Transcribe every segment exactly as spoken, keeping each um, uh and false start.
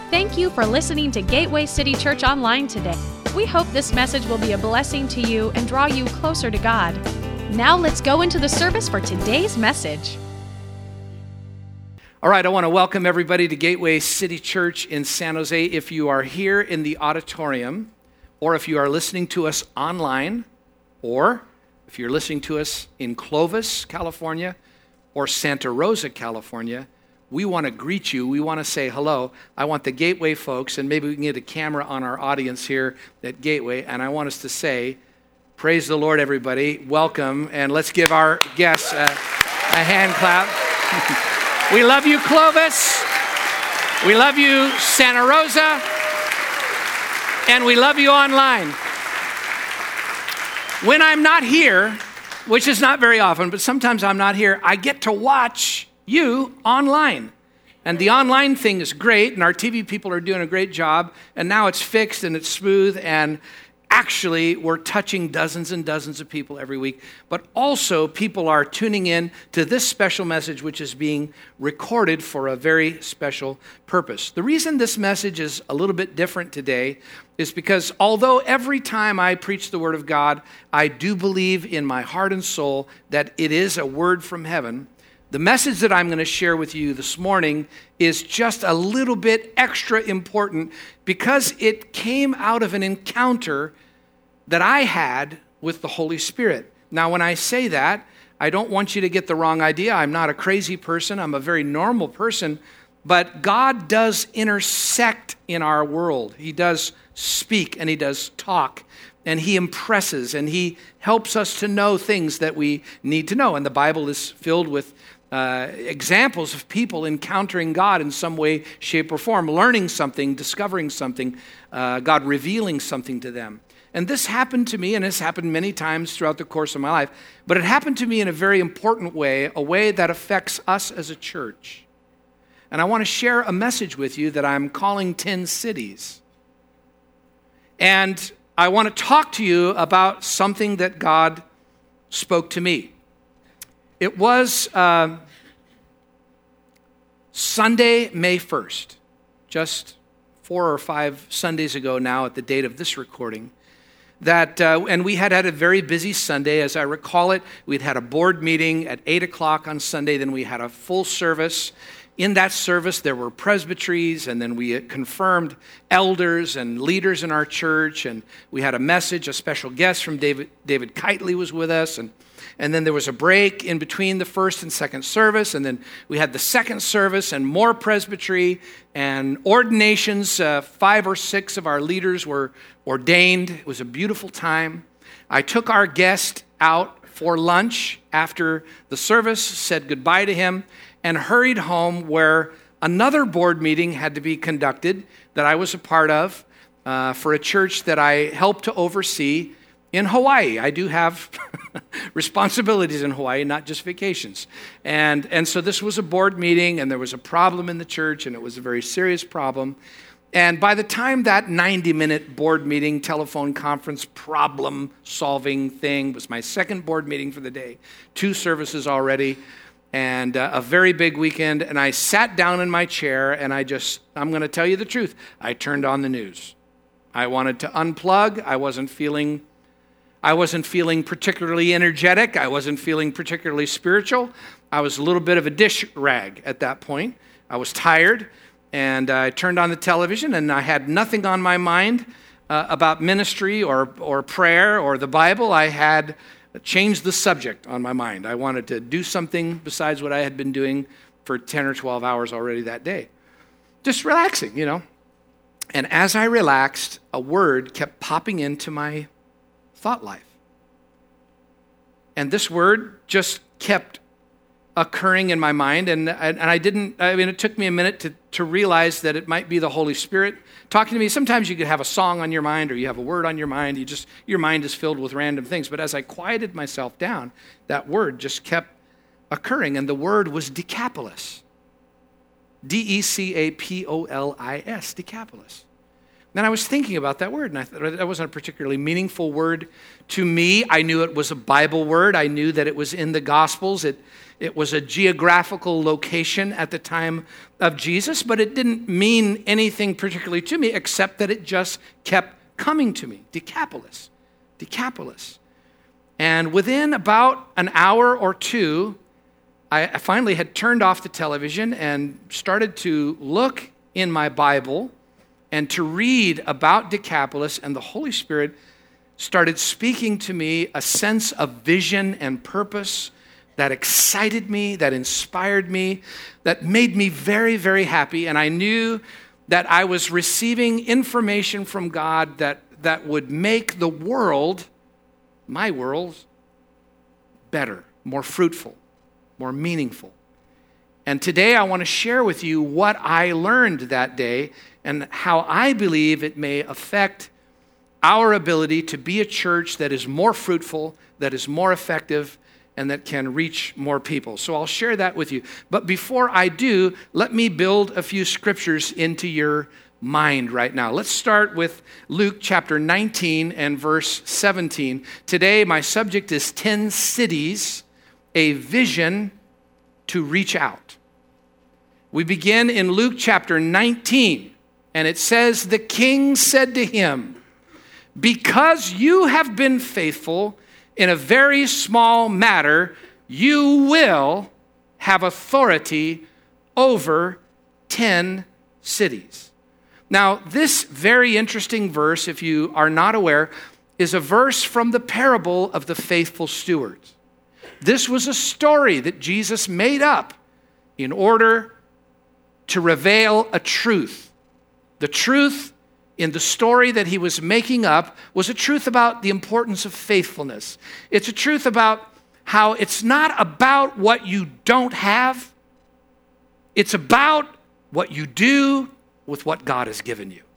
Thank you for listening to Gateway City Church Online today. We hope this message will be a blessing to you and draw you closer to God. Now let's go into the service for today's message. All right, I want to welcome everybody to Gateway City Church in San Jose. If you are here in the auditorium, or if you are listening to us online, or if you're listening to us in Clovis, California, or Santa Rosa, California, we want to greet you. We want to say hello. I want the Gateway folks, and maybe we can get a camera on our audience here at Gateway, and I want us to say, praise the Lord, everybody. Welcome, and let's give our guests a, a hand clap. We love you, Clovis. We love you, Santa Rosa. And we love you online. When I'm not here, which is not very often, but sometimes I'm not here, I get to watch you online. And the online thing is great, and our T V people are doing a great job, and now it's fixed and it's smooth, and actually we're touching dozens and dozens of people every week. But also people are tuning in to this special message, which is being recorded for a very special purpose. The reason this message is a little bit different today is because although every time I preach the Word of God, I do believe in my heart and soul that it is a word from heaven, the message that I'm going to share with you this morning is just a little bit extra important because it came out of an encounter that I had with the Holy Spirit. Now, when I say that, I don't want you to get the wrong idea. I'm not a crazy person. I'm a very normal person. But God does intersect in our world. He does speak and he does talk. And he impresses and he helps us to know things that we need to know. And the Bible is filled with uh, examples of people encountering God in some way, shape, or form, learning something, discovering something, uh, God revealing something to them. And this happened to me, and it's happened many times throughout the course of my life, but it happened to me in a very important way, a way that affects us as a church. And I want to share a message with you that I'm calling ten cities. And I want to talk to you about something that God spoke to me. It was uh, Sunday, May first, just four or five Sundays ago now at the date of this recording, that, uh, and we had had a very busy Sunday. As I recall it, we'd had a board meeting at eight o'clock on Sunday, then we had a full service. In that service, there were presbyteries, and then we confirmed elders and leaders in our church, and we had a message. A special guest from David David Kitely was with us, and, and then there was a break in between the first and second service, and then we had the second service and more presbytery and ordinations. Uh, five or six of our leaders were ordained. It was a beautiful time. I took our guest out for lunch after the service, said goodbye to him, and hurried home where another board meeting had to be conducted that I was a part of uh, for a church that I helped to oversee in Hawaii. I do have responsibilities in Hawaii, not just vacations. And, and so this was a board meeting, and there was a problem in the church, and it was a very serious problem. And by the time that ninety-minute board meeting, telephone conference, problem-solving thing was my second board meeting for the day, two services already, and uh, a very big weekend, and I sat down in my chair, and I just, I'm going to tell you the truth, I turned on the news. I wanted to unplug. I wasn't feeling, I wasn't feeling particularly energetic. I wasn't feeling particularly spiritual. I was a little bit of a dish rag at that point. I was tired, and I turned on the television, and I had nothing on my mind uh, about ministry or or prayer or the Bible. I had changed the subject on my mind. I wanted to do something besides what I had been doing for ten or twelve hours already that day. Just relaxing, you know. And as I relaxed, a word kept popping into my thought life. And this word just kept occurring in my mind, and, and I didn't, I mean, it took me a minute to, to realize that it might be the Holy Spirit talking to me. Sometimes you could have a song on your mind, or you have a word on your mind, you just, your mind is filled with random things. But as I quieted myself down, that word just kept occurring, and the word was Decapolis. D E C A P O L I S, Decapolis. Then I was thinking about that word, and I thought that wasn't a particularly meaningful word to me. I knew it was a Bible word. I knew that it was in the Gospels. It, it was a geographical location at the time of Jesus, but it didn't mean anything particularly to me except that it just kept coming to me. Decapolis. Decapolis. And within about an hour or two, I finally had turned off the television and started to look in my Bible and to read about Decapolis, and the Holy Spirit started speaking to me a sense of vision and purpose that excited me, that inspired me, that made me very, very happy. And I knew that I was receiving information from God that, that would make the world, my world, better, more fruitful, more meaningful. And today I want to share with you what I learned that day and how I believe it may affect our ability to be a church that is more fruitful, that is more effective, and that can reach more people. So I'll share that with you. But before I do, let me build a few scriptures into your mind right now. Let's start with Luke chapter nineteen and verse seventeen. Today my subject is ten cities, a vision to reach out. We begin in Luke chapter nineteen, and it says, "The king said to him, 'Because you have been faithful in a very small matter, you will have authority over ten cities.'" Now, this very interesting verse, if you are not aware, is a verse from the parable of the faithful stewards. This was a story that Jesus made up in order to reveal a truth. The truth in the story that he was making up was a truth about the importance of faithfulness. It's a truth about how it's not about what you don't have. It's about what you do with what God has given you.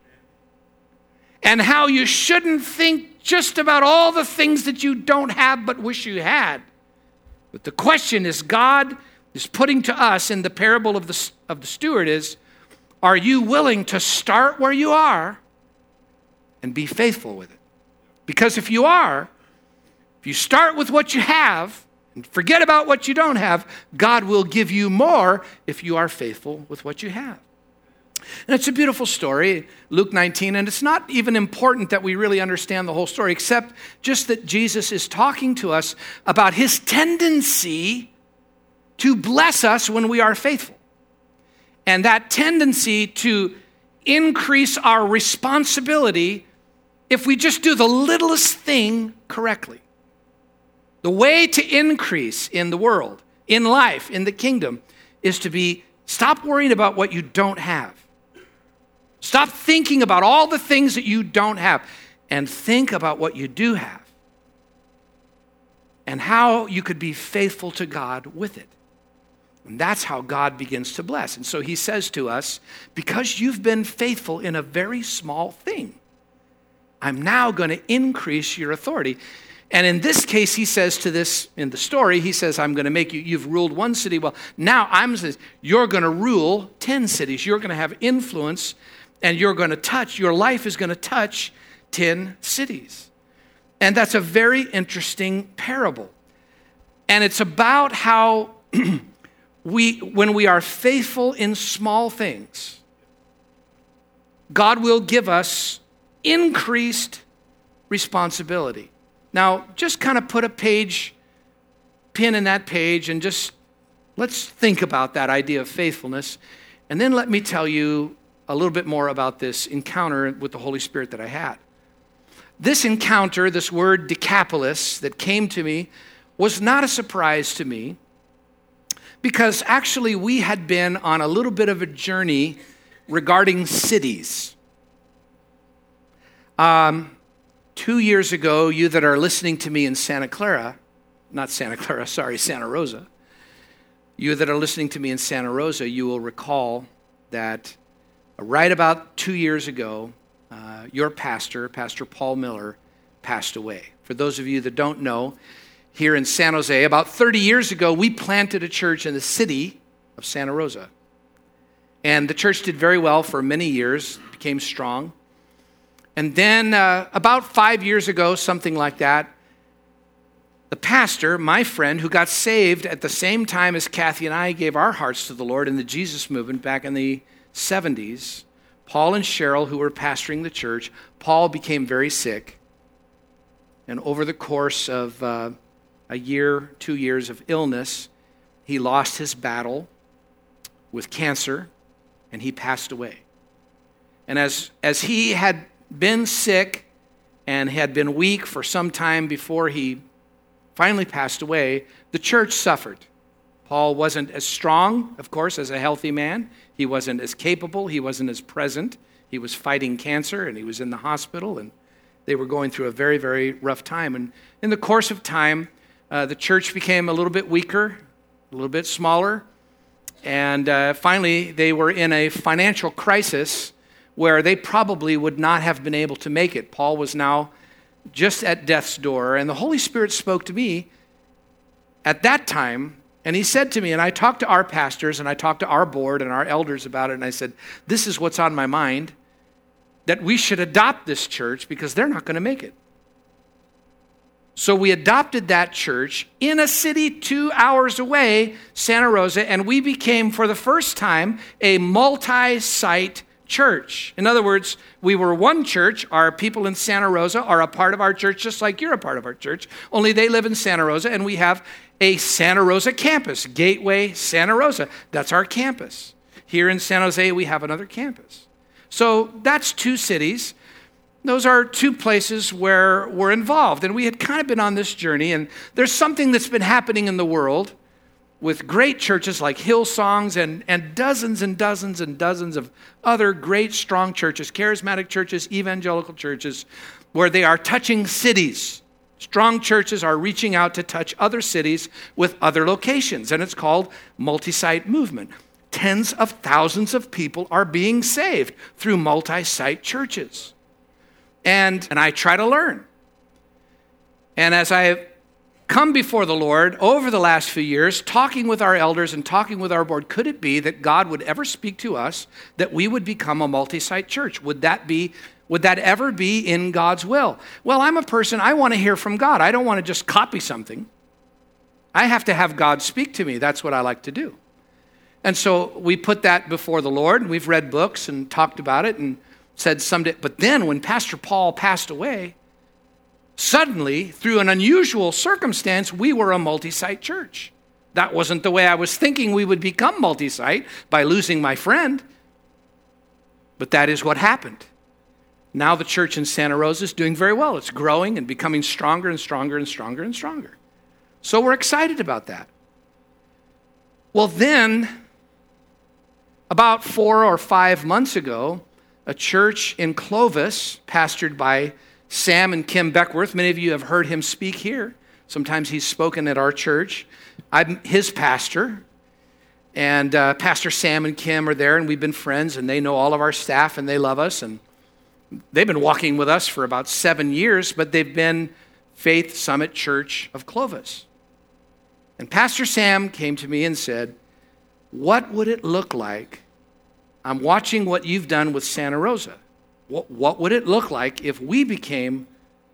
And how you shouldn't think just about all the things that you don't have but wish you had. But the question is, God is putting to us in the parable of the, of the steward is, are you willing to start where you are and be faithful with it? Because if you are, if you start with what you have and forget about what you don't have, God will give you more if you are faithful with what you have. And it's a beautiful story, Luke nineteen, and it's not even important that we really understand the whole story, except just that Jesus is talking to us about his tendency to bless us when we are faithful. And that tendency to increase our responsibility if we just do the littlest thing correctly. The way to increase in the world, in life, in the kingdom, is to be, stop worrying about what you don't have. Stop thinking about all the things that you don't have and think about what you do have and how you could be faithful to God with it. And that's how God begins to bless. And so he says to us, because you've been faithful in a very small thing, I'm now going to increase your authority. And in this case, he says to this, in the story, he says, I'm going to make you, you've ruled one city. Well, now I'm saying, you're going to rule ten cities. You're going to have influence, and you're going to touch, your life is going to touch ten cities. And that's a very interesting parable. And it's about how we, when we are faithful in small things, God will give us increased responsibility. Now, just kind of put a page, pin in that page, and just let's think about that idea of faithfulness. And then let me tell you a little bit more about this encounter with the Holy Spirit that I had. This encounter, this word Decapolis that came to me, was not a surprise to me, because actually we had been on a little bit of a journey regarding cities. Um, two years ago, you that are listening to me in Santa Clara, not Santa Clara, sorry, Santa Rosa, you that are listening to me in Santa Rosa, you will recall that right about two years ago, uh, your pastor, Pastor Paul Miller, passed away. For those of you that don't know, here in San Jose, about thirty years ago, we planted a church in the city of Santa Rosa. And the church did very well for many years, became strong. And then uh, about five years ago, something like that, the pastor, my friend, who got saved at the same time as Kathy and I gave our hearts to the Lord in the Jesus movement back in the seventies, Paul and Cheryl, who were pastoring the church, Paul became very sick. And over the course of uh, a year, two years of illness, he lost his battle with cancer, and he passed away. And as, as he had been sick and had been weak for some time before he finally passed away, the church suffered. Paul wasn't as strong, of course, as a healthy man. He wasn't as capable. He wasn't as present. He was fighting cancer, and he was in the hospital, and they were going through a very, very rough time. And in the course of time, uh, the church became a little bit weaker, a little bit smaller, and uh, finally they were in a financial crisis where they probably would not have been able to make it. Paul was now just at death's door, and the Holy Spirit spoke to me at that time, and he said to me, and I talked to our pastors, and I talked to our board and our elders about it, and I said, this is what's on my mind, that we should adopt this church because they're not going to make it. So we adopted that church in a city two hours away, Santa Rosa, and we became, for the first time, a multi-site church. In other words, we were one church. Our people in Santa Rosa are a part of our church, just like you're a part of our church, only they live in Santa Rosa, and we have a Santa Rosa campus, Gateway Santa Rosa. That's our campus. Here in San Jose, we have another campus. So that's two cities. Those are two places where we're involved, and we had kind of been on this journey, and there's something that's been happening in the world with great churches like Hillsongs and, and dozens and dozens and dozens of other great, strong churches, charismatic churches, evangelical churches, where they are touching cities. Strong churches are reaching out to touch other cities with other locations, and it's called multi-site movement. Tens of thousands of people are being saved through multi-site churches. And, and I try to learn. And as I have come before the Lord over the last few years, talking with our elders and talking with our board, could it be that God would ever speak to us that we would become a multi-site church? Would that be, would that ever be in God's will? Well, I'm a person, I want to hear from God. I don't want to just copy something. I have to have God speak to me. That's what I like to do. And so we put that before the Lord, and we've read books and talked about it and said someday. But then when Pastor Paul passed away, suddenly, through an unusual circumstance, we were a multi-site church. That wasn't the way I was thinking we would become multi-site by losing my friend. But that is what happened. Now the church in Santa Rosa is doing very well. It's growing and becoming stronger and stronger and stronger and stronger. So we're excited about that. Well, then, about four or five months ago, a church in Clovis, pastored by Sam and Kim Beckworth. Many of you have heard him speak here. Sometimes he's spoken at our church. I'm his pastor. And uh, Pastor Sam and Kim are there, and we've been friends, and they know all of our staff, and they love us. And they've been walking with us for about seven years, but they've been Faith Summit Church of Clovis. And Pastor Sam came to me and said, what would it look like? I'm watching what you've done with Santa Rosa. What, what would it look like if we became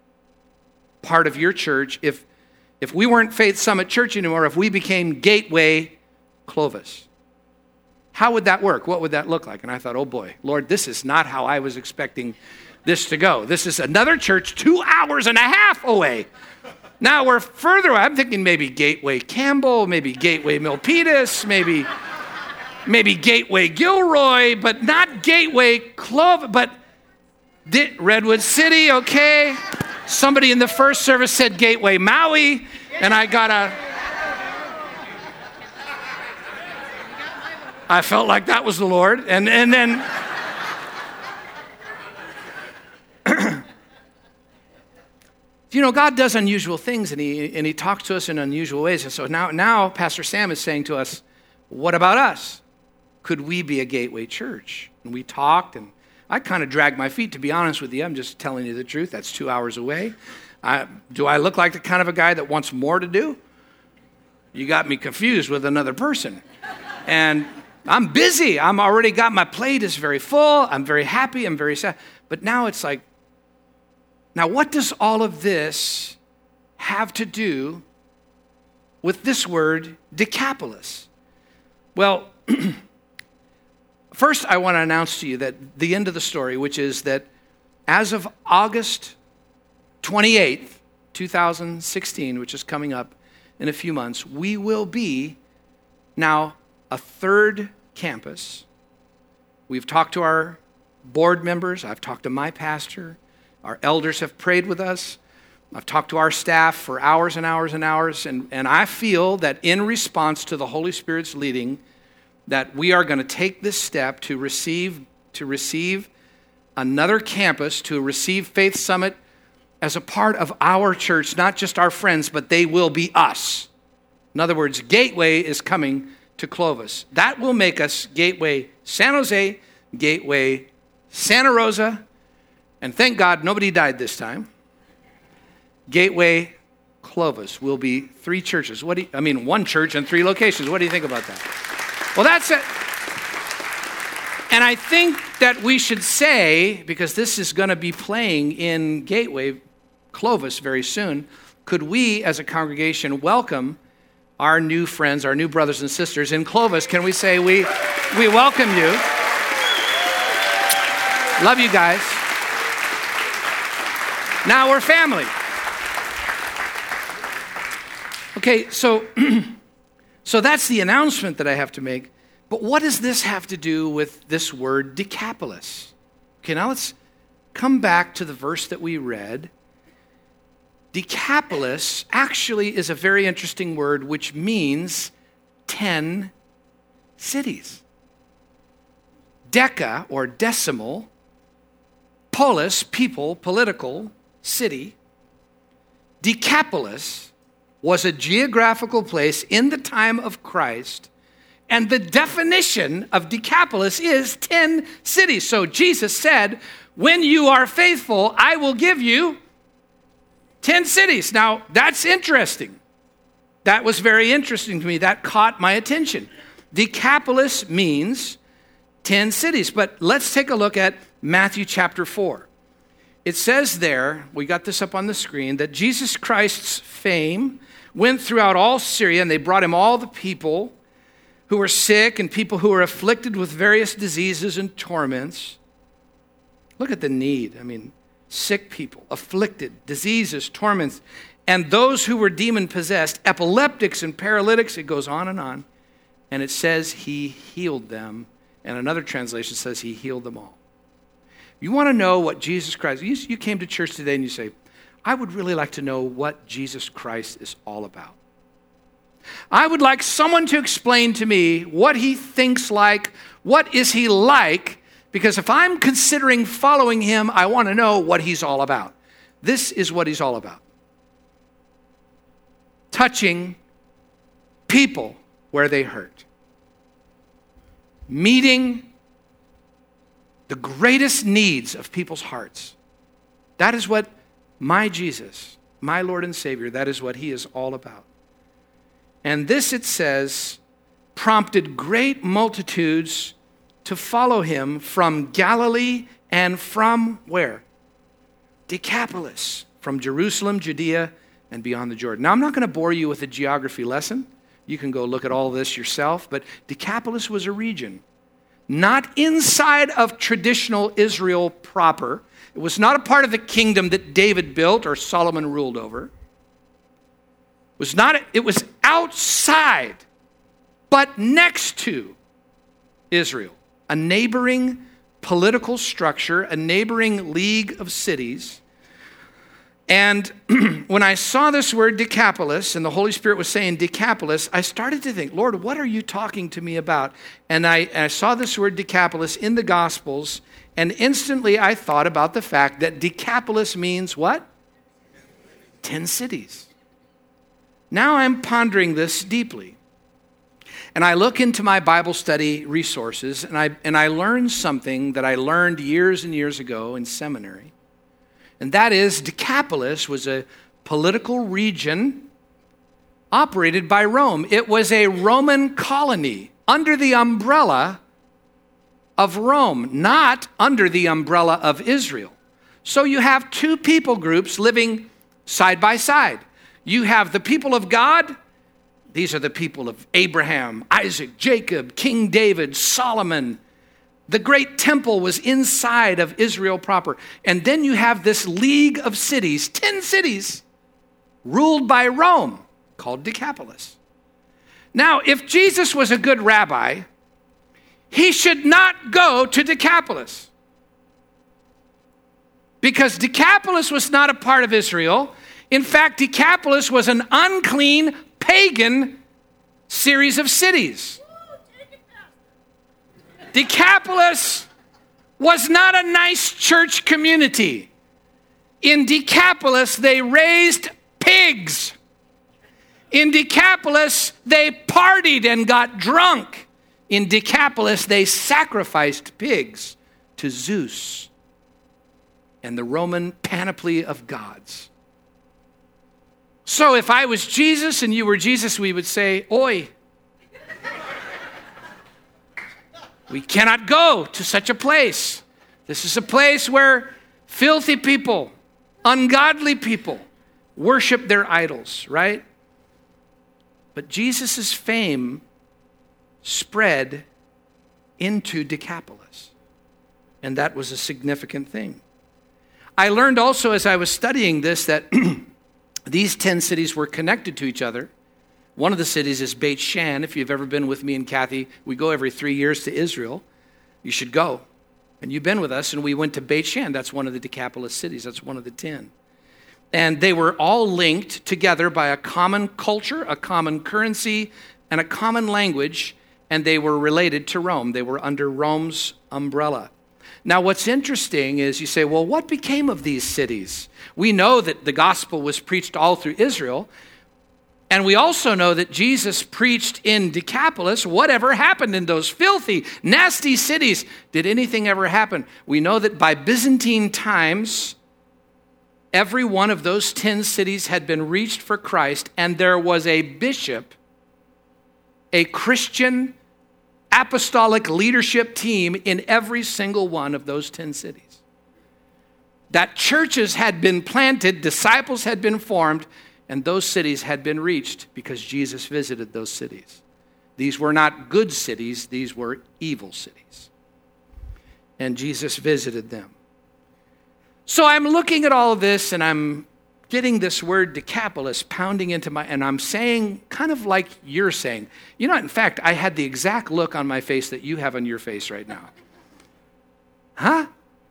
part of your church, if, if we weren't Faith Summit Church anymore, if we became Gateway Clovis? How would that work? What would that look like? And I thought, oh boy, Lord, this is not how I was expecting this to go. This is another church two hours and a half away. Now we're further away. I'm thinking maybe Gateway Campbell, maybe Gateway Milpitas, maybe, maybe Gateway Gilroy, but not Gateway Clovis, but Redwood City, okay. Somebody in the first service said Gateway Maui, and I got a... I felt like that was the Lord, and, and then... You know, God does unusual things, and he, and he talks to us in unusual ways. And so now, now Pastor Sam is saying to us, what about us? Could we be a Gateway church? And we talked, and I kind of dragged my feet, to be honest with you. I'm just telling you the truth. That's two hours away. I, do I look like the kind of a guy that wants more to do? You got me confused with another person. And I'm busy. I'm already got, my plate is very full. I'm very happy. I'm very sad. But now it's like, Now, what does all of this have to do with this word, Decapolis? Well, first I want to announce to you that the end of the story, which is that as of August twenty-eighth, two thousand sixteen, which is coming up in a few months, we will be now a third campus. We've talked to our board members. I've talked to my pastor. Our elders have prayed with us. I've talked to our staff for hours and hours and hours, and, and I feel that in response to the Holy Spirit's leading, that we are going to take this step to receive, to receive another campus, to receive Faith Summit as a part of our church, not just our friends, but they will be us. In other words, Gateway is coming to Clovis. That will make us Gateway San Jose, Gateway Santa Rosa, and thank God nobody died this time. Gateway Clovis will be three churches. What do you, I mean, one church and three locations. What do you think about that? Well, that's it. And I think that we should say, because this is going to be playing in Gateway Clovis very soon, could we as a congregation welcome our new friends, our new brothers and sisters in Clovis? Can we say we, we welcome you? Love you guys. Now we're family. Okay, so, so that's the announcement that I have to make. But what does this have to do with this word Decapolis? Okay, now let's come back to the verse that we read. Decapolis actually is a very interesting word which means ten cities. Deca, or decimal, polis, people, political, city. Decapolis was a geographical place in the time of Christ, and the definition of Decapolis is ten cities. So Jesus said, when you are faithful, I will give you ten cities. Now, that's interesting. That was very interesting to me. That caught my attention. Decapolis means ten cities. But let's take a look at Matthew chapter four. It says there, we got this up on the screen, that Jesus Christ's fame went throughout all Syria, and they brought him all the people who were sick and people who were afflicted with various diseases and torments. Look at the need. I mean, sick people, afflicted, diseases, torments, and those who were demon-possessed, epileptics and paralytics. It goes on and on. And it says he healed them. And another translation says he healed them all. You want to know what Jesus Christ, you, you came to church today and you say, I would really like to know what Jesus Christ is all about. I would like someone to explain to me what he thinks like, what is he like, because if I'm considering following him, I want to know what he's all about. This is what he's all about. Touching people where they hurt. Meeting the greatest needs of people's hearts. That is what my Jesus, my Lord and Savior, that is what he is all about. And this, it says, prompted great multitudes to follow him from Galilee and from where? Decapolis, from Jerusalem, Judea, and beyond the Jordan. Now, I'm not going to bore you with a geography lesson. You can go look at all this yourself, but Decapolis was a region, not inside of traditional Israel proper. It was not a part of the kingdom that David built or Solomon ruled over. It was not, it was outside, but next to Israel, a neighboring political structure, a neighboring league of cities. And when I saw this word Decapolis, and the Holy Spirit was saying Decapolis, I started to think, Lord, what are you talking to me about? And I, and I saw this word Decapolis in the Gospels, and instantly I thought about the fact that Decapolis means what? Ten cities. Now I'm pondering this deeply. And I look into my Bible study resources, and I, and I learned something that I learned years and years ago in seminary. And that is, Decapolis was a political region operated by Rome. It was a Roman colony under the umbrella of Rome, not under the umbrella of Israel. So you have two people groups living side by side. You have the people of God. These are the people of Abraham, Isaac, Jacob, King David, Solomon. The great temple was inside of Israel proper. And then you have this league of cities, ten cities, ruled by Rome, called Decapolis. Now, if Jesus was a good rabbi, he should not go to Decapolis, because Decapolis was not a part of Israel. In fact, Decapolis was an unclean, pagan series of cities. Decapolis was not a nice church community. In Decapolis, they raised pigs. In Decapolis, they partied and got drunk. In Decapolis, they sacrificed pigs to Zeus and the Roman panoply of gods. So if I was Jesus and you were Jesus, we would say, oi, we cannot go to such a place. This is a place where filthy people, ungodly people worship their idols, right? But Jesus' fame spread into Decapolis, and that was a significant thing. I learned also as I was studying this that these ten cities were connected to each other. One of the cities is Beit Shan. If you've ever been with me and Kathy, we go every three years to Israel. You should go. And you've been with us, and we went to Beit Shan. That's one of the Decapolis cities. That's one of the ten. And they were all linked together by a common culture, a common currency, and a common language, and they were related to Rome. They were under Rome's umbrella. Now, what's interesting is you say, well, what became of these cities? We know that the gospel was preached all through Israel, and we also know that Jesus preached in Decapolis. Whatever happened in those filthy, nasty cities? Did anything ever happen? We know that by Byzantine times, every one of those ten cities had been reached for Christ, and there was a bishop, a Christian apostolic leadership team in every single one of those ten cities. That churches had been planted, disciples had been formed, and those cities had been reached because Jesus visited those cities. These were not good cities, these were evil cities. And Jesus visited them. So I'm looking at all of this, and I'm getting this word Decapolis pounding into my, and I'm saying kind of like you're saying. You know, in fact, I had the exact look on my face that you have on your face right now. Huh?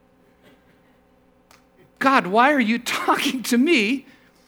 God, why are you talking to me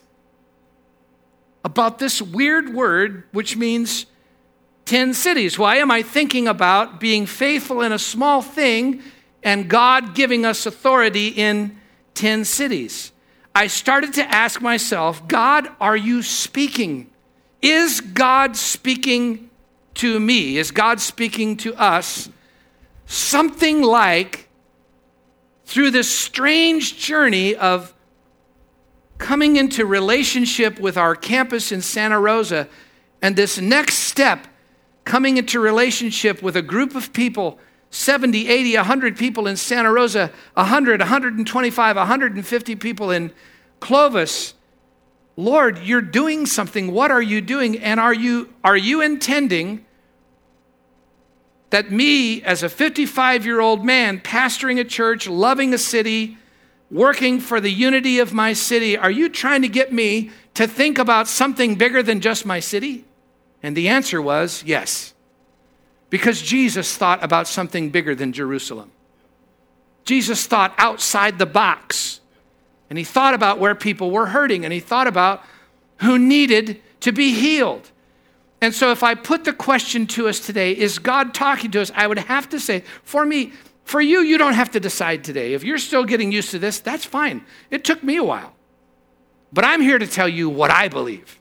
about this weird word which means ten cities? Why am I thinking about being faithful in a small thing and God giving us authority in ten cities? I started to ask myself, God, are you speaking? Is God speaking to me? Is God speaking to us? Something like through this strange journey of coming into relationship with our campus in Santa Rosa, and this next step, coming into relationship with a group of people, seventy, eighty, one hundred people in Santa Rosa, one hundred, one hundred twenty-five, one hundred fifty people in Clovis. Lord, you're doing something. What are you doing? And are you, are you intending that me, as a fifty-five-year-old man, pastoring a church, loving a city, working for the unity of my city, are you trying to get me to think about something bigger than just my city? And the answer was yes. Because Jesus thought about something bigger than Jerusalem. Jesus thought outside the box. And he thought about where people were hurting. And he thought about who needed to be healed. And so if I put the question to us today, is God talking to us? I would have to say, for me, for you, you don't have to decide today. If you're still getting used to this, that's fine. It took me a while. But I'm here to tell you what I believe.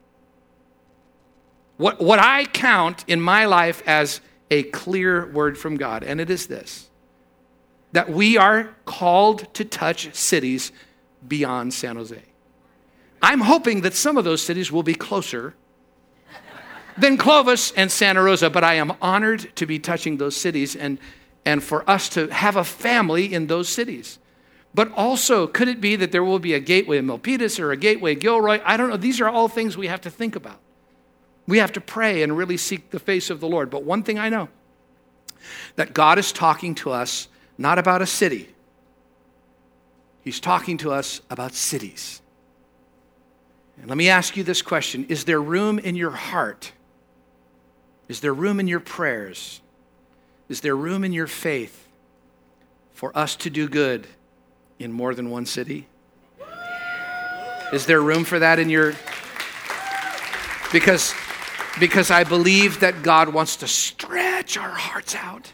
What, what I count in my life as a clear word from God, and it is this, that we are called to touch cities beyond San Jose. I'm hoping that some of those cities will be closer than Clovis and Santa Rosa, but I am honored to be touching those cities and, and for us to have a family in those cities. But also, could it be that there will be a Gateway Milpitas or a Gateway Gilroy? I don't know. These are all things we have to think about. We have to pray and really seek the face of the Lord. But one thing I know, that God is talking to us not about a city. He's talking to us about cities. And let me ask you this question. Is there room in your heart? Is there room in your prayers? Is there room in your faith for us to do good in more than one city? Is there room for that in your... Because, because I believe that God wants to stretch our hearts out.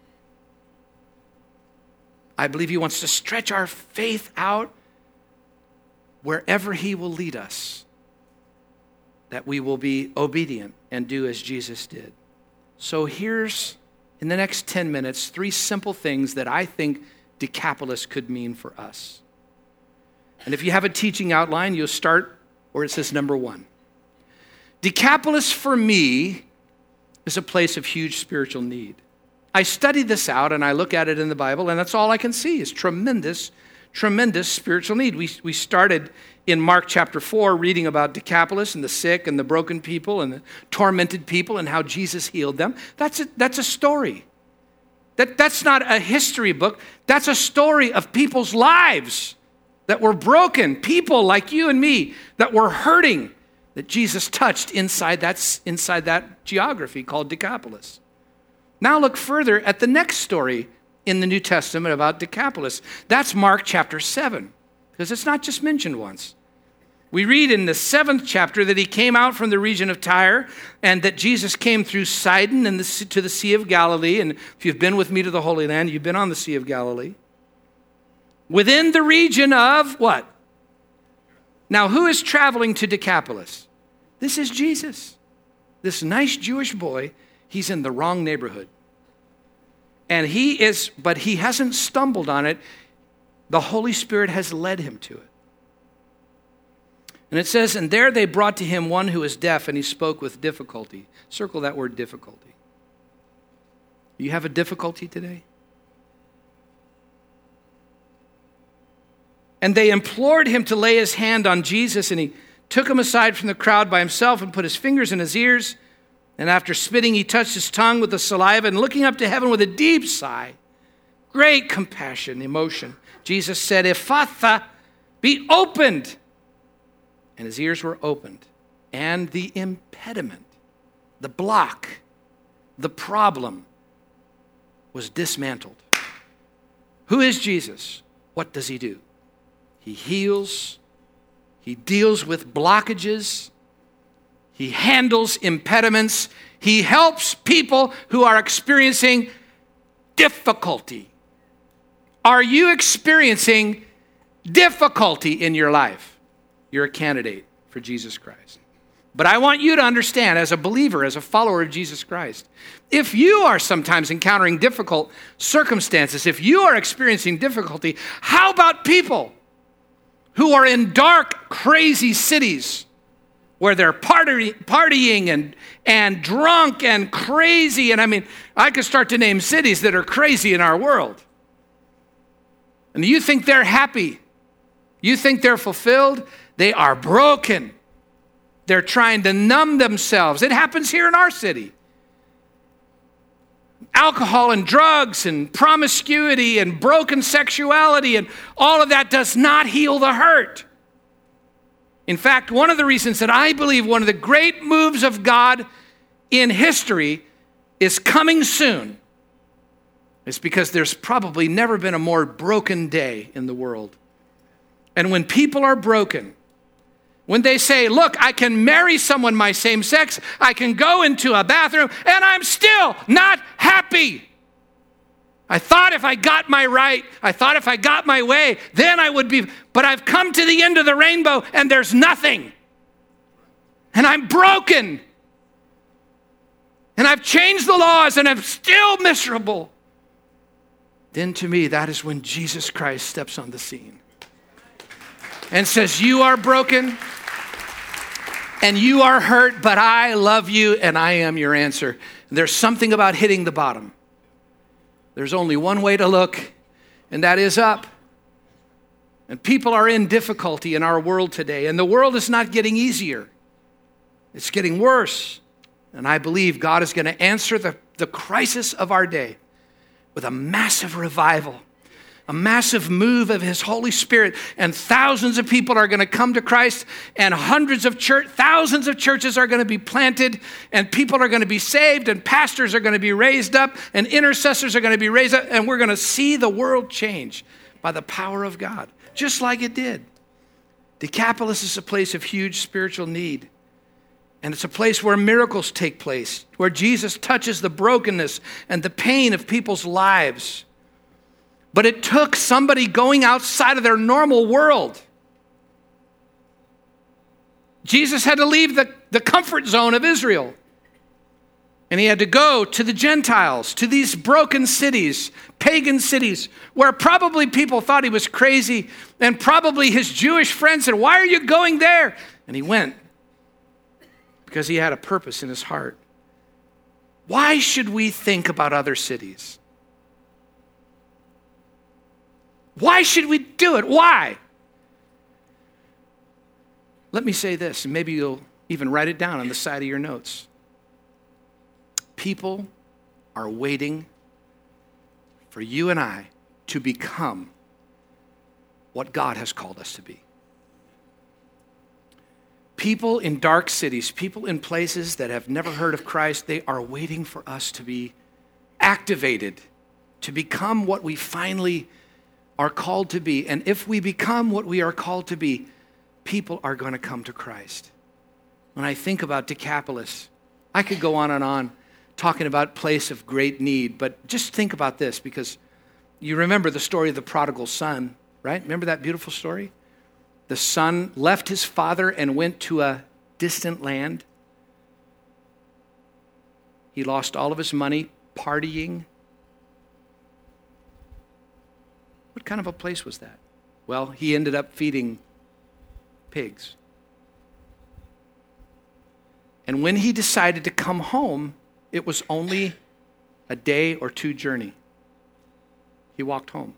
I believe he wants to stretch our faith out wherever he will lead us, that we will be obedient and do as Jesus did. So here's, in the next ten minutes, three simple things that I think Decapolis could mean for us. And if you have a teaching outline, you'll start where it says number one. Decapolis for me is a place of huge spiritual need. I studied this out and I look at it in the Bible, and that's all I can see is tremendous, tremendous spiritual need. We, we started in Mark chapter four reading about Decapolis and the sick and the broken people and the tormented people and how Jesus healed them. That's a, that's a story. That, that's not a history book. That's a story of people's lives that were broken, people like you and me that were hurting, that Jesus touched inside that, inside that geography called Decapolis. Now look further at the next story in the New Testament about Decapolis. That's Mark chapter seven, because it's not just mentioned once. We read in the seventh chapter that he came out from the region of Tyre and that Jesus came through Sidon and the, to the Sea of Galilee. And if you've been with me to the Holy Land, you've been on the Sea of Galilee. Within the region of what? Now, who is traveling to Decapolis? This is Jesus. This nice Jewish boy, he's in the wrong neighborhood. And he is, but he hasn't stumbled on it. The Holy Spirit has led him to it. And it says, and there they brought to him one who was deaf, and he spoke with difficulty. Circle that word difficulty. You have a difficulty today? And they implored him to lay his hand on Jesus, and he took him aside from the crowd by himself and put his fingers in his ears. And after spitting, he touched his tongue with the saliva, and looking up to heaven with a deep sigh, great compassion, emotion, Jesus said, Ephphatha, be opened. And his ears were opened. And the impediment, the block, the problem was dismantled. Who is Jesus? What does he do? He heals. He deals with blockages. He handles impediments. He helps people who are experiencing difficulty. Are you experiencing difficulty in your life? You're a candidate for Jesus Christ. But I want you to understand, as a believer, as a follower of Jesus Christ, if you are sometimes encountering difficult circumstances, if you are experiencing difficulty, how about people who are in dark, crazy cities where they're party, partying and, and drunk and crazy? And I mean, I could start to name cities that are crazy in our world. And you think they're happy? You think they're fulfilled? They are broken. They're trying to numb themselves. It happens here in our city. Alcohol and drugs and promiscuity and broken sexuality and all of that does not heal the hurt. In fact, one of the reasons that I believe one of the great moves of God in history is coming soon is because there's probably never been a more broken day in the world. And when people are broken, when they say, look, I can marry someone my same sex, I can go into a bathroom, and I'm still not happy. I thought if I got my right, I thought if I got my way, then I would be, but I've come to the end of the rainbow, and there's nothing. And I'm broken. And I've changed the laws, and I'm still miserable. Then to me, that is when Jesus Christ steps on the scene and says, you are broken and you are hurt, but I love you and I am your answer. There's something about hitting the bottom. There's only one way to look, and that is up. And people are in difficulty in our world today. And the world is not getting easier. It's getting worse. And I believe God is going to answer the, the crisis of our day with a massive revival, a massive move of his Holy Spirit. And thousands of people are going to come to Christ, and hundreds of church, thousands of churches are going to be planted, and people are going to be saved, and pastors are going to be raised up, and intercessors are going to be raised up, and we're going to see the world change by the power of God, just like it did. Decapolis is a place of huge spiritual need. And it's a place where miracles take place, where Jesus touches the brokenness and the pain of people's lives. But it took somebody going outside of their normal world. Jesus had to leave the, the comfort zone of Israel. And he had to go to the Gentiles, to these broken cities, pagan cities, where probably people thought he was crazy, and probably his Jewish friends said, "Why are you going there?" And he went because he had a purpose in his heart. Why should we think about other cities? Why should we do it? Why? Let me say this, and maybe you'll even write it down on the side of your notes. People are waiting for you and I to become what God has called us to be. People in dark cities, people in places that have never heard of Christ, they are waiting for us to be activated, to become what we finally are called to be. And if we become what we are called to be, people are going to come to Christ. When I think about Decapolis, I could go on and on talking about place of great need, but just think about this, because you remember the story of the prodigal son, right? Remember that beautiful story? The son left his father and went to a distant land. He lost all of his money partying. What kind of a place was that? Well, he ended up feeding pigs. And when he decided to come home, it was only a day or two journey. He walked home.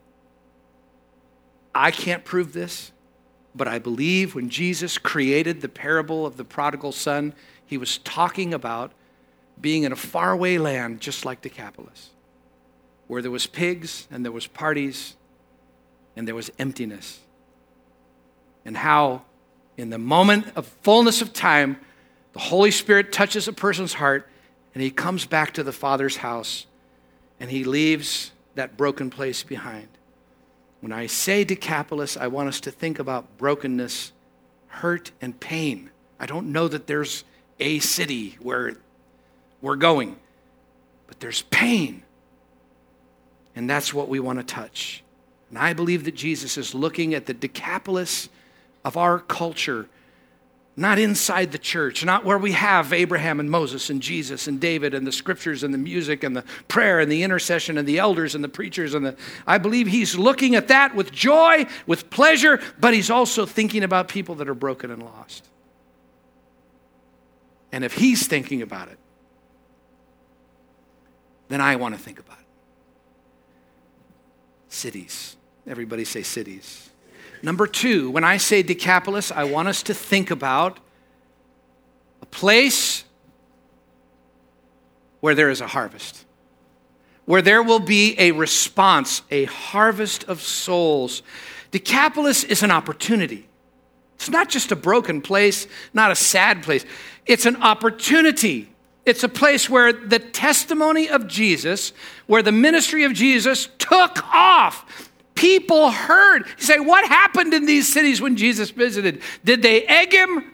I can't prove this, but I believe when Jesus created the parable of the prodigal son, he was talking about being in a faraway land just like Decapolis, where there was pigs and there was parties and there was emptiness. And how in the moment of fullness of time, the Holy Spirit touches a person's heart and he comes back to the Father's house and he leaves that broken place behind. When I say Decapolis, I want us to think about brokenness, hurt, and pain. I don't know that there's a city where we're going, but there's pain. And that's what we want to touch. And I believe that Jesus is looking at the Decapolis of our culture, not inside the church, not where we have Abraham and Moses and Jesus and David and the scriptures and the music and the prayer and the intercession and the elders and the preachers. and the. I believe he's looking at that with joy, with pleasure, but he's also thinking about people that are broken and lost. And if he's thinking about it, then I want to think about it. Cities. Everybody say cities. Number two, when I say Decapolis, I want us to think about a place where there is a harvest, where there will be a response, a harvest of souls. Decapolis is an opportunity. It's not just a broken place, not a sad place. It's an opportunity. It's a place where the testimony of Jesus, where the ministry of Jesus took off. People heard. You say, what happened in these cities when Jesus visited? Did they egg him?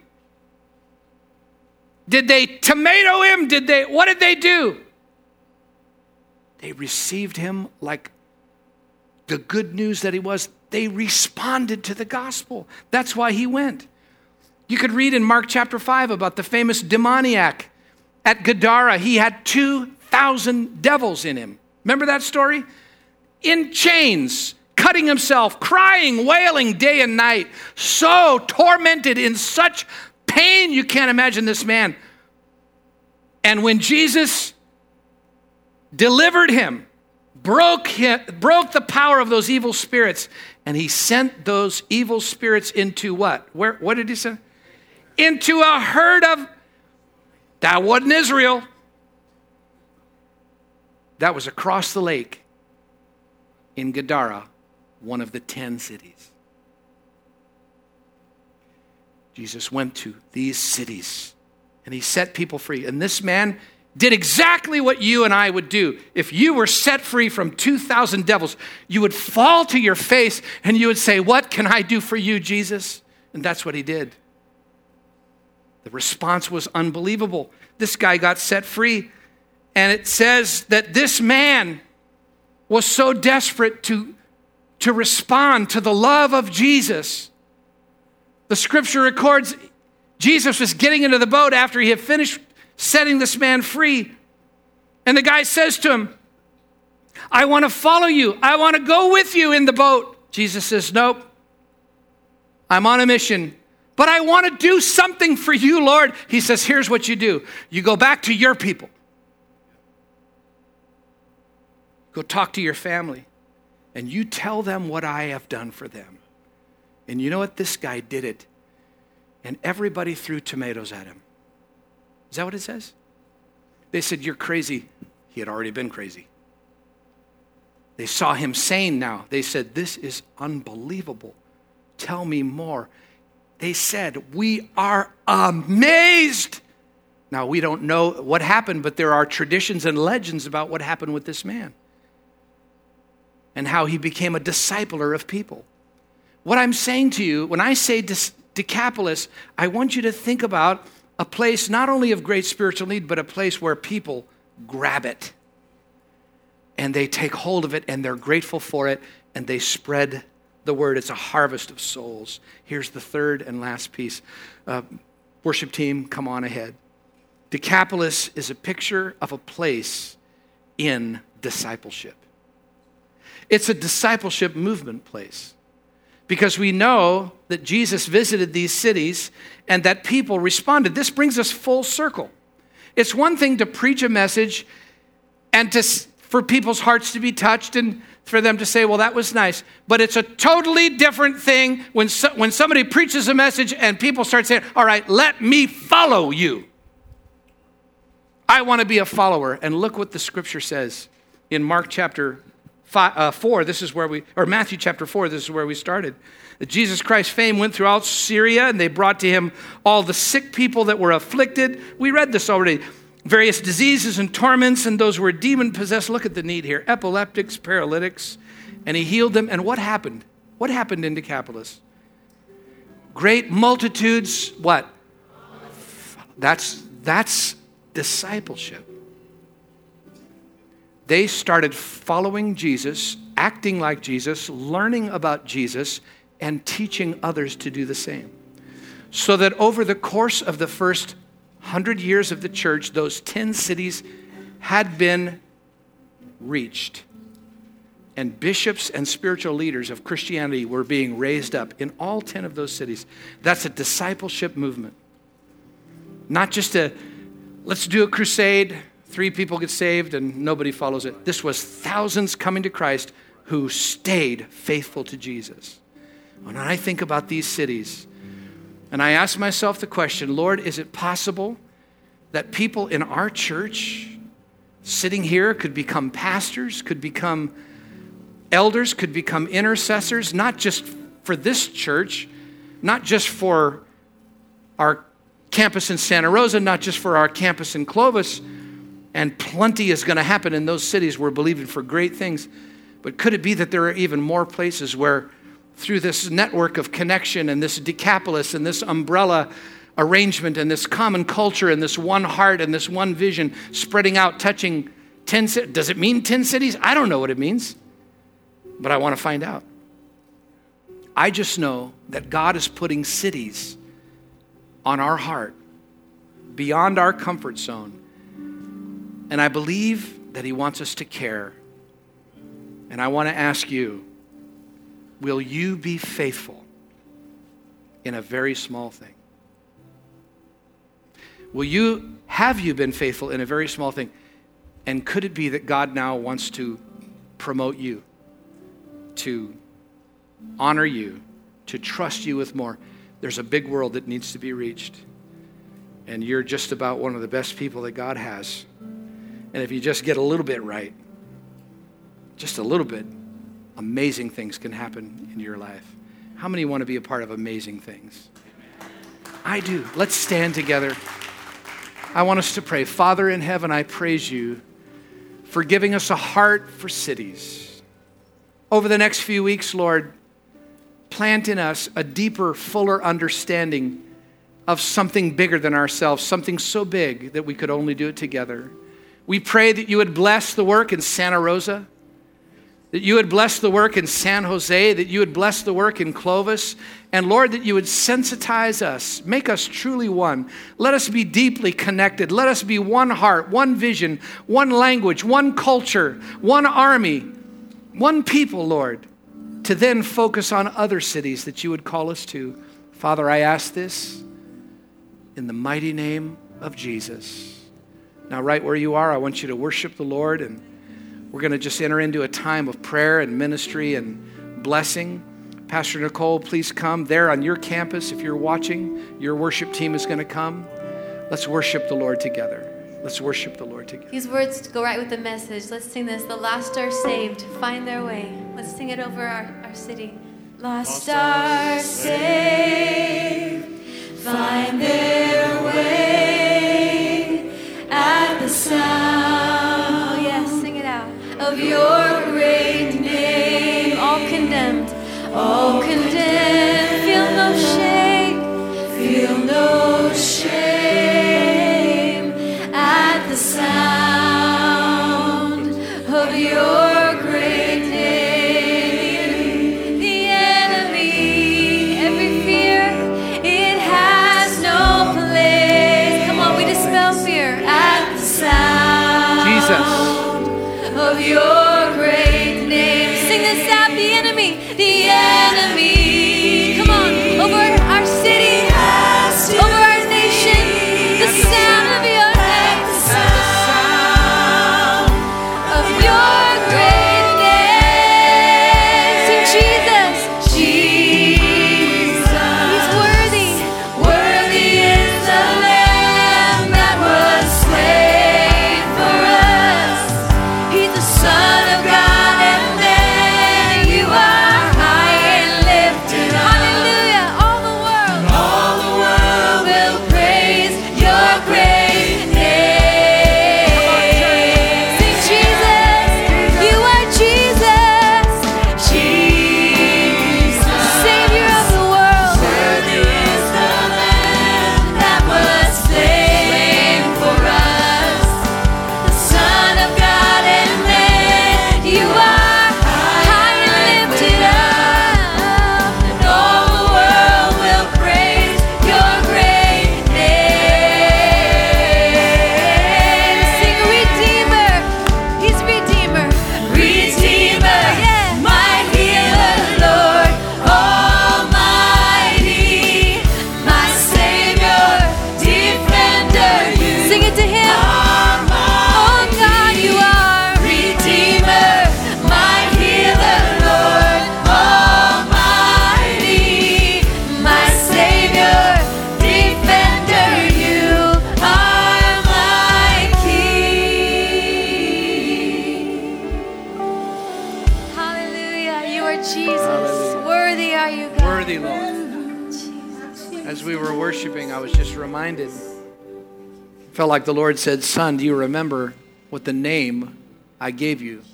Did they tomato him? Did they, what did they do? They received him like the good news that he was. They responded to the gospel. That's why he went. You could read in Mark chapter five about the famous demoniac at Gadara. He had two thousand devils in him. Remember that story? In chains, cutting himself, crying, wailing day and night, so tormented, in such pain, you can't imagine this man. And when Jesus delivered him, broke him, broke the power of those evil spirits, and he sent those evil spirits into what? Where? What did he say? Into a herd of, that wasn't Israel. That was across the lake in Gadara, one of the ten cities. Jesus went to these cities and he set people free. And this man did exactly what you and I would do. If you were set free from two thousand devils, you would fall to your face and you would say, "What can I do for you, Jesus?" And that's what he did. The response was unbelievable. This guy got set free. And it says that this man was so desperate to, to respond to the love of Jesus. The scripture records Jesus was getting into the boat after he had finished setting this man free. And the guy says to him, "I want to follow you. I want to go with you in the boat." Jesus says, "Nope. I'm on a mission. But I want to do something for you, Lord." He says, "Here's what you do. You go back to your people. Go talk to your family. And you tell them what I have done for them." And you know what? This guy did it. And everybody threw tomatoes at him. Is that what it says? They said, "You're crazy." He had already been crazy. They saw him sane now. They said, "This is unbelievable. Tell me more." They said, "We are amazed." Now, we don't know what happened, but there are traditions and legends about what happened with this man and how he became a discipler of people. What I'm saying to you, when I say Decapolis, I want you to think about a place not only of great spiritual need, but a place where people grab it and they take hold of it and they're grateful for it and they spread the word. It's a harvest of souls. Here's the third and last piece. Uh, worship team, come on ahead. Decapolis is a picture of a place in discipleship. It's a discipleship movement place because we know that Jesus visited these cities and that people responded. This brings us full circle. It's one thing to preach a message and to for people's hearts to be touched and for them to say, "Well, that was nice." But it's a totally different thing when so, when somebody preaches a message and people start saying, "All right, let me follow you. I want to be a follower." And look what the scripture says in Mark chapter five, uh, four. This is where we, or Matthew chapter four, this is where we started. That Jesus Christ's fame went throughout Syria and they brought to him all the sick people that were afflicted. We read this already. Various diseases and torments, and those who were demon-possessed. Look at the need here. Epileptics, paralytics. And he healed them. And what happened? What happened in Decapolis? Great multitudes, what? That's, that's discipleship. They started following Jesus, acting like Jesus, learning about Jesus, and teaching others to do the same. So that over the course of the first hundred years of the church, those ten cities had been reached. And bishops and spiritual leaders of Christianity were being raised up in all ten of those cities. That's a discipleship movement. Not just a, let's do a crusade, three people get saved and nobody follows it. This was thousands coming to Christ who stayed faithful to Jesus. When I think about these cities, and I ask myself the question, Lord, is it possible that people in our church sitting here could become pastors, could become elders, could become intercessors, not just for this church, not just for our campus in Santa Rosa, not just for our campus in Clovis, and plenty is going to happen in those cities. We're believing for great things. But could it be that there are even more places where through this network of connection and this Decapolis and this umbrella arrangement and this common culture and this one heart and this one vision spreading out, touching ten cities. Does it mean ten cities? I don't know what it means, but I want to find out. I just know that God is putting cities on our heart beyond our comfort zone. And I believe that he wants us to care. And I want to ask you, will you be faithful in a very small thing? Will you, have you been faithful in a very small thing? And could it be that God now wants to promote you, to honor you, to trust you with more. There's a big world that needs to be reached. And you're just about one of the best people that God has. And if you just get a little bit right, just a little bit, amazing things can happen in your life. How many want to be a part of amazing things? I do. Let's stand together. I want us to pray. Father in heaven, I praise you for giving us a heart for cities. Over the next few weeks, Lord, plant in us a deeper, fuller understanding of something bigger than ourselves, something so big that we could only do it together. We pray that you would bless the work in Santa Rosa, that you would bless the work in San Jose, that you would bless the work in Clovis, and Lord, that you would sensitize us, make us truly one. Let us be deeply connected. Let us be one heart, one vision, one language, one culture, one army, one people, Lord, to then focus on other cities that you would call us to. Father, I ask this in the mighty name of Jesus. Now, right where you are, I want you to worship the Lord, and we're going to just enter into a time of prayer and ministry and blessing. Pastor Nicole, please come there on your campus. If you're watching, your worship team is going to come. Let's worship the Lord together. Let's worship the Lord together. These words go right with the message. Let's sing this. The lost are saved, find their way. Let's sing it over our, our city. Lost are saved, find their way at the sound. Oh, yes, sing it out. Of your great name, all condemned, all condemned. Feel no shame, feel no shame at the sound of your great name. The enemy, every fear, it has no place. Come on, we dispel fear at the sound. Jesus. Of your great name. Sing this out, the enemy, the enemy. Come on, over our city, over our nation, the sound of your name, the sound of your great name. Sing Jesus, Jesus. He's worthy, worthy is the Lamb that was slain for us. He's the Son of God, and then you are high and lifted up. Hallelujah! All the world, all the world will praise your great name. Sing Jesus, you are Jesus, Jesus, Savior of the world. Worthy is the Lamb that was slain for us. The Son of God, and then you are high and lifted up, and all the world will praise your great name. Sing Redeemer, He's Redeemer, Redeemer, yeah. My healer, Lord Almighty, my Savior, defender, you. Sing it to Him. Oh God, you are Redeemer, my healer, Lord Almighty, my Savior, defender, you are my King. Hallelujah, you are Jesus. Hallelujah. Worthy are you, God. Worthy, Lord. As we were worshiping, I was just reminded, felt like the Lord said, son, do you remember what the name I gave you?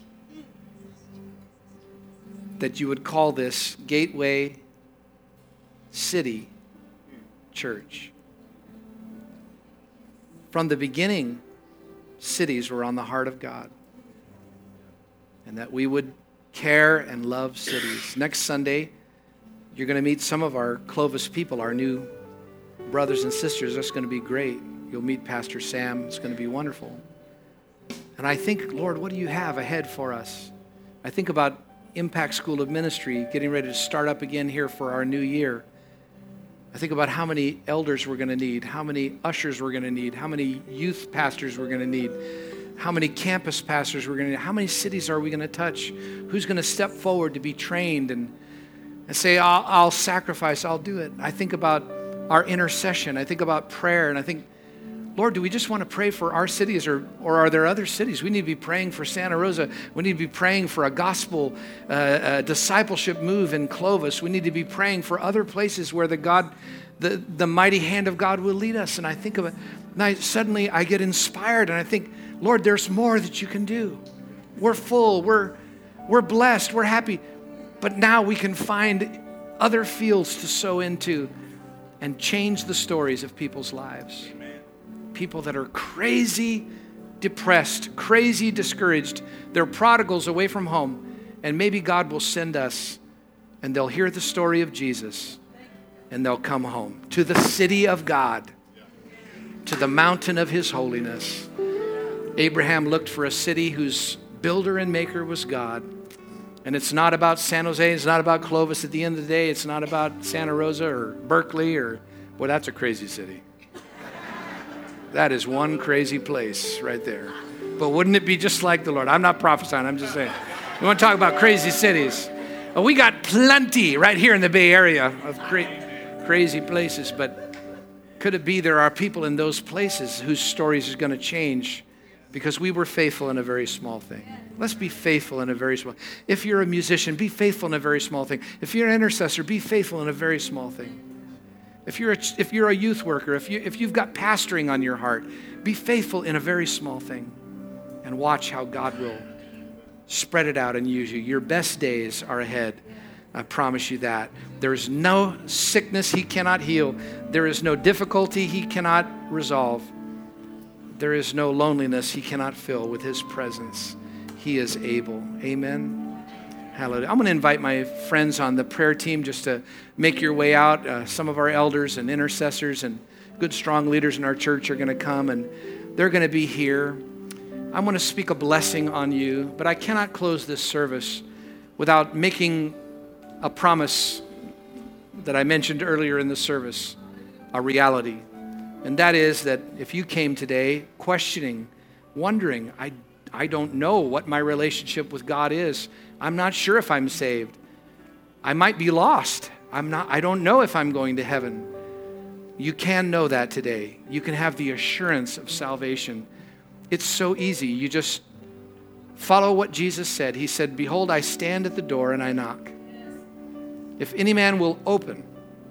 That you would call this Gateway City Church. From the beginning, cities were on the heart of God. And that we would care and love cities. Next Sunday, you're going to meet some of our Clovis people, our new brothers and sisters. That's going to be great. You'll meet Pastor Sam. It's going to be wonderful. And I think, Lord, what do you have ahead for us? I think about Impact School of Ministry getting ready to start up again here for our new year. I think about how many elders we're going to need, how many ushers we're going to need, how many youth pastors we're going to need, how many campus pastors we're going to, how many cities are we going to touch? Who's going to step forward to be trained and, and say, I'll, I'll sacrifice, I'll do it. I think about our intercession. I think about prayer, and I think, Lord, do we just want to pray for our cities, or, or are there other cities? We need to be praying for Santa Rosa. We need to be praying for a gospel uh, uh, discipleship move in Clovis. We need to be praying for other places where the God, the, the mighty hand of God will lead us. And I think of it, and I, suddenly I get inspired, and I think, Lord, there's more that you can do. We're full, we're, we're blessed, we're happy. But now we can find other fields to sow into and change the stories of people's lives. People that are crazy depressed, crazy discouraged. They're prodigals away from home. And maybe God will send us and they'll hear the story of Jesus and they'll come home to the city of God, to the mountain of his holiness. Abraham looked for a city whose builder and maker was God. And it's not about San Jose, it's not about Clovis. At the end of the day, it's not about Santa Rosa or Berkeley or, well, that's a crazy city. That is one crazy place right there. But wouldn't it be just like the Lord? I'm not prophesying, I'm just saying. We want to talk about crazy cities. Well, we got plenty right here in the Bay Area of cra- crazy places, but could it be there are people in those places whose stories is going to change because we were faithful in a very small thing? Let's be faithful in a very small. If you're a musician, be faithful in a very small thing. If you're an intercessor, be faithful in a very small thing. If you're a, if you're a youth worker, if you if you've got pastoring on your heart, be faithful in a very small thing, and watch how God will spread it out and use you. Your best days are ahead. I promise you that. There is no sickness he cannot heal. There is no difficulty he cannot resolve. There is no loneliness he cannot fill with his presence. He is able. Amen. Hallelujah. I'm going to invite my friends on the prayer team just to make your way out. Uh, some of our elders and intercessors and good, strong leaders in our church are going to come, and they're going to be here. I'm going to speak a blessing on you, but I cannot close this service without making a promise that I mentioned earlier in the service, a reality. And that is that if you came today questioning, wondering, I, I don't know what my relationship with God is. I'm not sure if I'm saved. I might be lost. I'm not, I don't know if I'm going to heaven. You can know that today. You can have the assurance of salvation. It's so easy. You just follow what Jesus said. He said, behold, I stand at the door and I knock. If any man will open,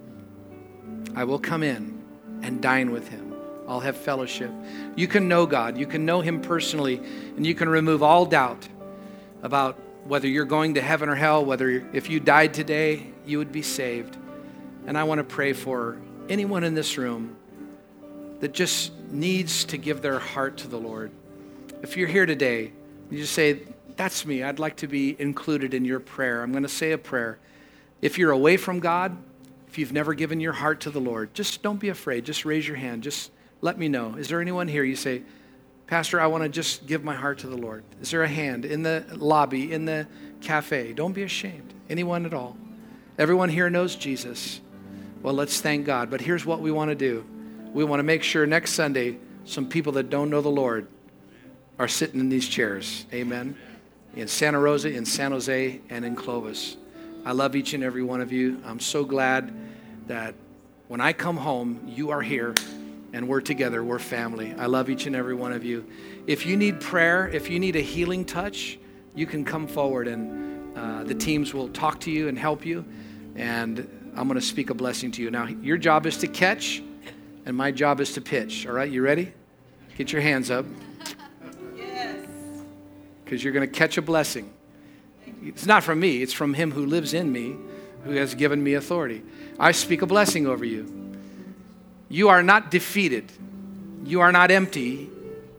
I will come in and dine with him. I'll have fellowship. You can know God. You can know him personally, and you can remove all doubt about whether you're going to heaven or hell, whether if you died today, you would be saved. And I want to pray for anyone in this room that just needs to give their heart to the Lord. If you're here today, you just say, that's me. I'd like to be included in your prayer. I'm going to say a prayer. If you're away from God, if you've never given your heart to the Lord, just don't be afraid. Just raise your hand. Just let me know. Is there anyone here? You say, Pastor, I want to just give my heart to the Lord. Is there a hand in the lobby, in the cafe? Don't be ashamed. Anyone at all? Everyone here knows Jesus. Well, let's thank God. But here's what we want to do. We want to make sure next Sunday some people that don't know the Lord are sitting in these chairs. Amen. In Santa Rosa, in San Jose, and in Clovis. I love each and every one of you. I'm so glad that when I come home, you are here. And we're together, we're family. I love each and every one of you. If you need prayer, if you need a healing touch, you can come forward and uh, the teams will talk to you and help you. And I'm going to speak a blessing to you. Now, your job is to catch, and my job is to pitch. All right, you ready? Get your hands up. Yes. Because you're going to catch a blessing. It's not from me. It's from him who lives in me, who has given me authority. I speak a blessing over you. You are not defeated. You are not empty.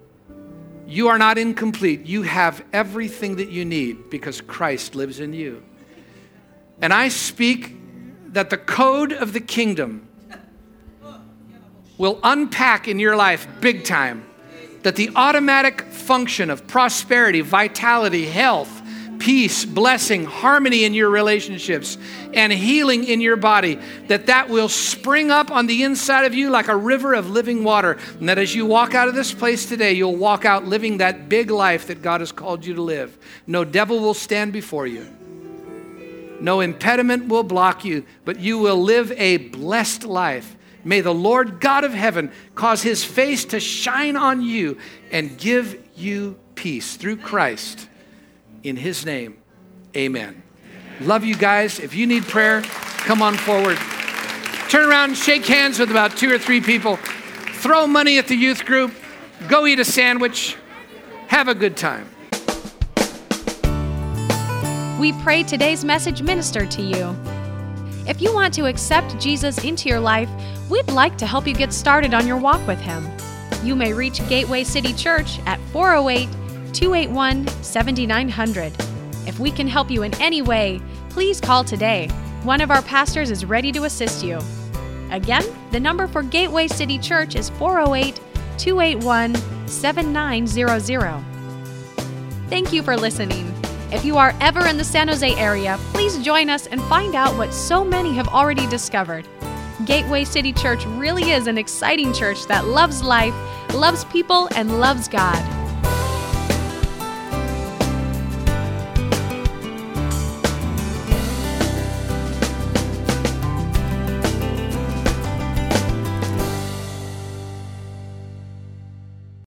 You are not incomplete. You have everything that you need because Christ lives in you. And I speak that the code of the kingdom will unpack in your life big time. That the automatic function of prosperity, vitality, health, peace, blessing, harmony in your relationships, and healing in your body, that that will spring up on the inside of you like a river of living water. And that as you walk out of this place today, you'll walk out living that big life that God has called you to live. No devil will stand before you. No impediment will block you, but you will live a blessed life. May the Lord God of heaven cause his face to shine on you and give you peace through Christ. In his name, amen. Love you guys. If you need prayer, come on forward. Turn around and shake hands with about two or three people. Throw money at the youth group. Go eat a sandwich. Have a good time. We pray today's message ministered to you. If you want to accept Jesus into your life, we'd like to help you get started on your walk with him. You may reach Gateway City Church at four oh eight, two eight one, seven nine zero zero. If we can help you in any way, please call today. One of our pastors is ready to assist you. Again, the number for Gateway City Church is four oh eight, two eight one, seven nine zero zero. Thank you for listening. If you are ever in the San Jose area, please join us and find out what so many have already discovered. Gateway City Church really is an exciting church that loves life, loves people, and loves God.